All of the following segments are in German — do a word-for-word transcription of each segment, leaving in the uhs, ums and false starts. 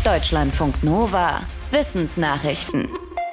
Deutschlandfunk Nova. Wissensnachrichten.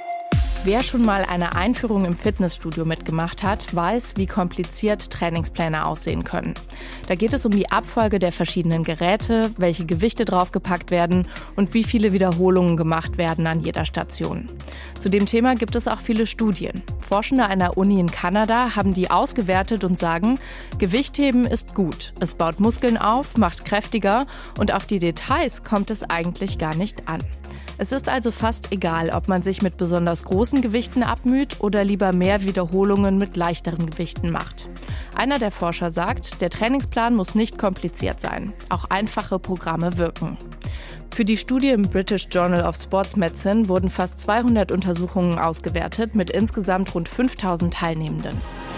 Wer schon mal eine Einführung im Fitnessstudio mitgemacht hat, weiß, wie kompliziert Trainingspläne aussehen können. Da geht es um die Abfolge der verschiedenen Geräte, welche Gewichte draufgepackt werden und wie viele Wiederholungen gemacht werden an jeder Station. Zu dem Thema gibt es auch viele Studien. Forschende einer Uni in Kanada haben die ausgewertet und sagen, Gewichtheben ist gut. Es baut Muskeln auf, macht kräftiger und auf die Details kommt es eigentlich gar nicht an. Es ist also fast egal, ob man sich mit besonders großen Gewichten abmüht oder lieber mehr Wiederholungen mit leichteren Gewichten macht. Einer der Forscher sagt, der Trainingsplan muss nicht kompliziert sein. Auch einfache Programme wirken. Für die Studie im British Journal of Sports Medicine wurden fast zweihundert Untersuchungen ausgewertet mit insgesamt rund fünftausend Teilnehmenden.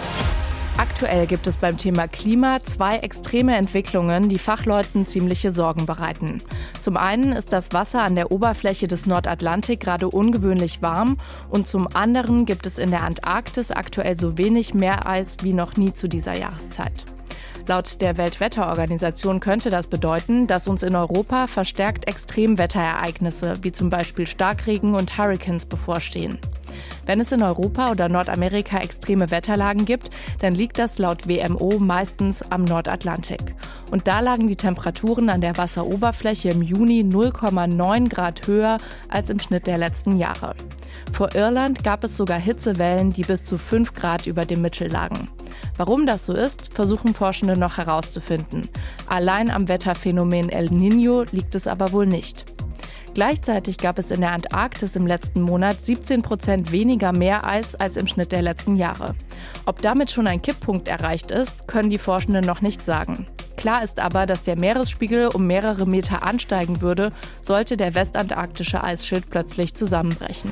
Aktuell gibt es beim Thema Klima zwei extreme Entwicklungen, die Fachleuten ziemliche Sorgen bereiten. Zum einen ist das Wasser an der Oberfläche des Nordatlantik gerade ungewöhnlich warm und zum anderen gibt es in der Antarktis aktuell so wenig Meereis wie noch nie zu dieser Jahreszeit. Laut der Weltwetterorganisation könnte das bedeuten, dass uns in Europa verstärkt Extremwetterereignisse wie zum Beispiel Starkregen und Hurrikans bevorstehen. Wenn es in Europa oder Nordamerika extreme Wetterlagen gibt, dann liegt das laut W M O meistens am Nordatlantik. Und da lagen die Temperaturen an der Wasseroberfläche im Juni null Komma neun Grad höher als im Schnitt der letzten Jahre. Vor Irland gab es sogar Hitzewellen, die bis zu fünf Grad über dem Mittel lagen. Warum das so ist, versuchen Forschende noch herauszufinden. Allein am Wetterphänomen El Niño liegt es aber wohl nicht. Gleichzeitig gab es in der Antarktis im letzten Monat siebzehn Prozent weniger Meereis als im Schnitt der letzten Jahre. Ob damit schon ein Kipppunkt erreicht ist, können die Forschenden noch nicht sagen. Klar ist aber, dass der Meeresspiegel um mehrere Meter ansteigen würde, sollte der westantarktische Eisschild plötzlich zusammenbrechen.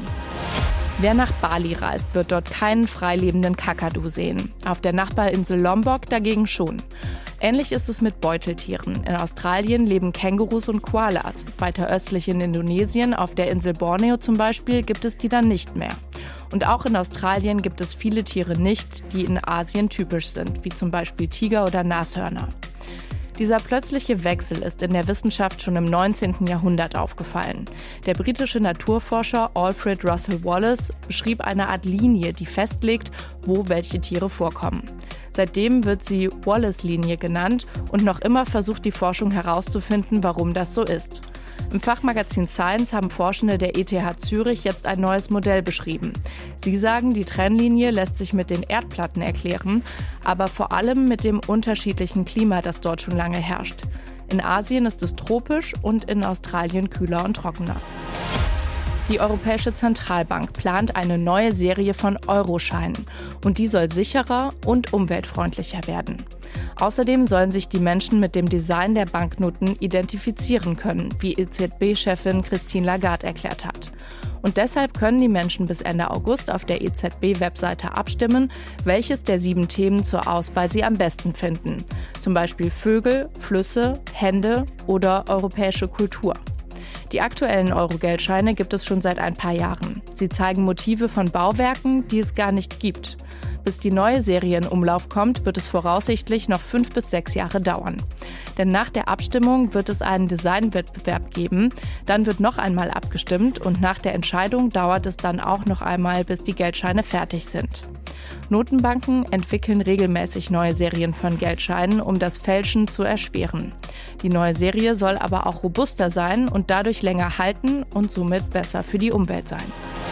Wer nach Bali reist, wird dort keinen freilebenden Kakadu sehen. Auf der Nachbarinsel Lombok dagegen schon. Ähnlich ist es mit Beuteltieren. In Australien leben Kängurus und Koalas. Weiter östlich in Indonesien, auf der Insel Borneo zum Beispiel, gibt es die dann nicht mehr. Und auch in Australien gibt es viele Tiere nicht, die in Asien typisch sind, wie zum Beispiel Tiger oder Nashörner. Dieser plötzliche Wechsel ist in der Wissenschaft schon im neunzehnten Jahrhundert aufgefallen. Der britische Naturforscher Alfred Russel Wallace beschrieb eine Art Linie, die festlegt, wo welche Tiere vorkommen. Seitdem wird sie Wallace-Linie genannt und noch immer versucht die Forschung herauszufinden, warum das so ist. Im Fachmagazin Science haben Forschende der E T H Zürich jetzt ein neues Modell beschrieben. Sie sagen, die Trennlinie lässt sich mit den Erdplatten erklären, aber vor allem mit dem unterschiedlichen Klima, das dort schon lange herrscht. In Asien ist es tropisch und in Australien kühler und trockener. Die Europäische Zentralbank plant eine neue Serie von Euroscheinen und die soll sicherer und umweltfreundlicher werden. Außerdem sollen sich die Menschen mit dem Design der Banknoten identifizieren können, wie E Z B-Chefin Christine Lagarde erklärt hat. Und deshalb können die Menschen bis Ende August auf der E Z B-Webseite abstimmen, welches der sieben Themen zur Auswahl sie am besten finden. Zum Beispiel Vögel, Flüsse, Hände oder europäische Kultur. Die aktuellen Euro-Geldscheine gibt es schon seit ein paar Jahren. Sie zeigen Motive von Bauwerken, die es gar nicht gibt. Bis die neue Serie in Umlauf kommt, wird es voraussichtlich noch fünf bis sechs Jahre dauern. Denn nach der Abstimmung wird es einen Designwettbewerb geben, dann wird noch einmal abgestimmt und nach der Entscheidung dauert es dann auch noch einmal, bis die Geldscheine fertig sind. Notenbanken entwickeln regelmäßig neue Serien von Geldscheinen, um das Fälschen zu erschweren. Die neue Serie soll aber auch robuster sein und dadurch länger halten und somit besser für die Umwelt sein.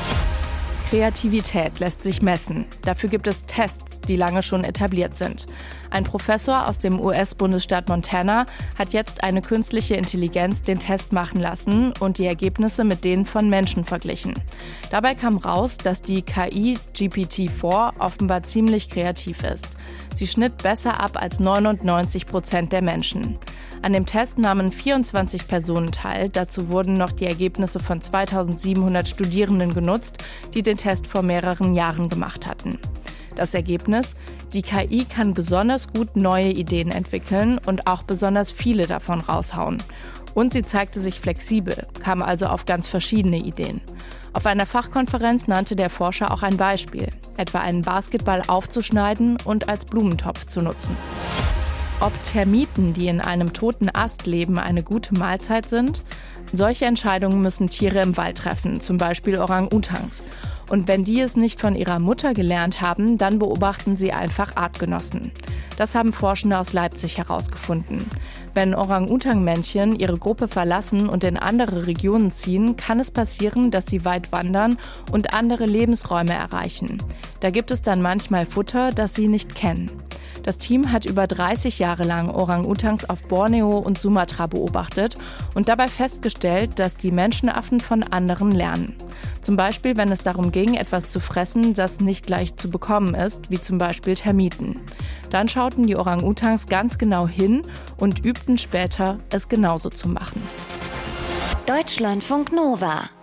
Kreativität lässt sich messen. Dafür gibt es Tests, die lange schon etabliert sind. Ein Professor aus dem U S-Bundesstaat Montana hat jetzt eine künstliche Intelligenz den Test machen lassen und die Ergebnisse mit denen von Menschen verglichen. Dabei kam raus, dass die K I G P T vier offenbar ziemlich kreativ ist. Sie schnitt besser ab als neunundneunzig Prozent der Menschen. An dem Test nahmen vierundzwanzig Personen teil. Dazu wurden noch die Ergebnisse von zweitausendsiebenhundert Studierenden genutzt, die den Test vor mehreren Jahren gemacht hatten. Das Ergebnis? Die K I kann besonders gut neue Ideen entwickeln und auch besonders viele davon raushauen. Und sie zeigte sich flexibel, kam also auf ganz verschiedene Ideen. Auf einer Fachkonferenz nannte der Forscher auch ein Beispiel, etwa einen Basketball aufzuschneiden und als Blumentopf zu nutzen. Ob Termiten, die in einem toten Ast leben, eine gute Mahlzeit sind? Solche Entscheidungen müssen Tiere im Wald treffen, zum Beispiel Orang-Utans. Und wenn die es nicht von ihrer Mutter gelernt haben, dann beobachten sie einfach Artgenossen. Das haben Forschende aus Leipzig herausgefunden. Wenn Orang-Utan-Männchen ihre Gruppe verlassen und in andere Regionen ziehen, kann es passieren, dass sie weit wandern und andere Lebensräume erreichen. Da gibt es dann manchmal Futter, das sie nicht kennen. Das Team hat über dreißig Jahre lang Orang-Utans auf Borneo und Sumatra beobachtet und dabei festgestellt, dass die Menschenaffen von anderen lernen. Zum Beispiel, wenn es darum ging, etwas zu fressen, das nicht leicht zu bekommen ist, wie zum Beispiel Termiten. Dann schauten die Orang-Utans ganz genau hin und übten später, es genauso zu machen. Deutschlandfunk Nova